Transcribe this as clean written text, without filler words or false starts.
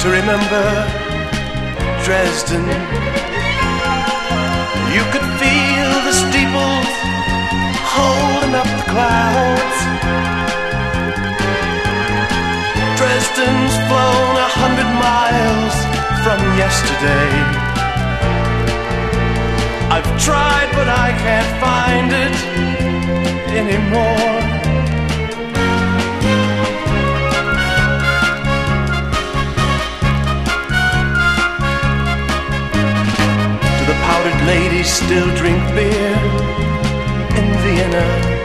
remember Dresden. You could feel the steeples holding up the clouds. Dresden's flown 100 miles from yesterday. I've tried, but I can't find it anymore. Do the powdered ladies still drink beer in Vienna?